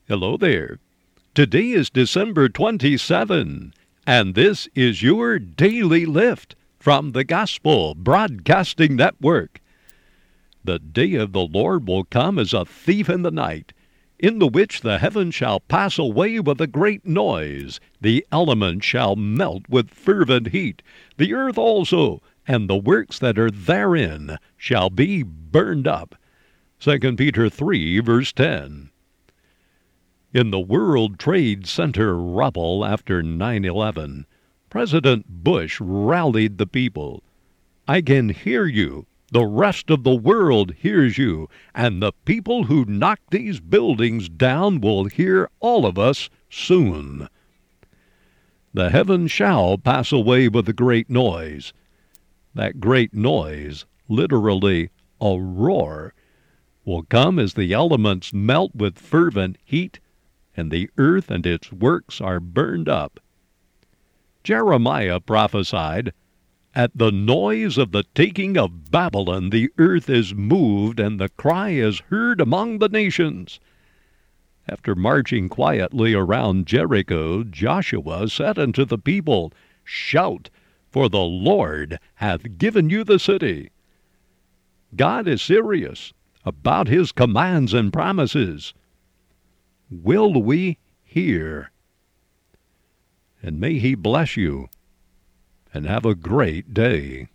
Hello there. Today is December 27, and this is your Daily Lift from the Gospel Broadcasting Network. The day of the Lord will come as a thief in the night, in the which the heavens shall pass away with a great noise, the elements shall melt with fervent heat, the earth also, and the works that are therein shall be burned up. 2 Peter 3, verse 10. In the World Trade Center rubble after 9/11, President Bush rallied the people. "I can hear you. The rest of the world hears you. And the people who knocked these buildings down will hear all of us soon." The heavens shall pass away with a great noise. That great noise, literally a roar, will come as the elements melt with fervent heat, and the earth and its works are burned up. Jeremiah prophesied, "At the noise of the taking of Babylon the earth is moved, and the cry is heard among the nations." After marching quietly around Jericho, Joshua said unto the people, "Shout, for the Lord hath given you the city." God is serious about his commands and promises. Will we hear? And may he bless you, and have a great day.